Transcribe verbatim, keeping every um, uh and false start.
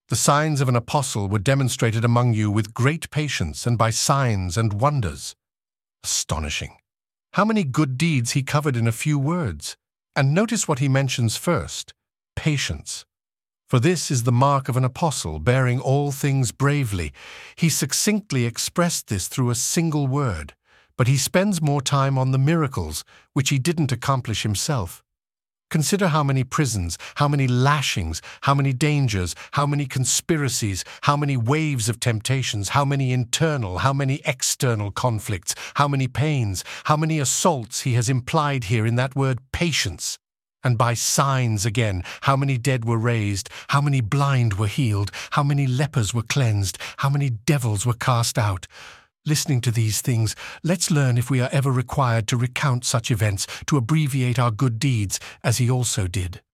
The signs of an apostle were demonstrated among you with great patience and by signs and wonders. Astonishing. How many good deeds he covered in a few words. And notice what he mentions first: patience. For this is the mark of an apostle, bearing all things bravely. He succinctly expressed this through a single word, but he spends more time on the miracles, which he didn't accomplish himself. Consider how many prisons, how many lashings, how many dangers, how many conspiracies, how many waves of temptations, how many internal, how many external conflicts, how many pains, how many assaults he has implied here in that word patience. And by signs again, how many dead were raised, how many blind were healed, how many lepers were cleansed, how many devils were cast out. Listening to these things, let's learn, if we are ever required to recount such events, to abbreviate our good deeds, as he also did.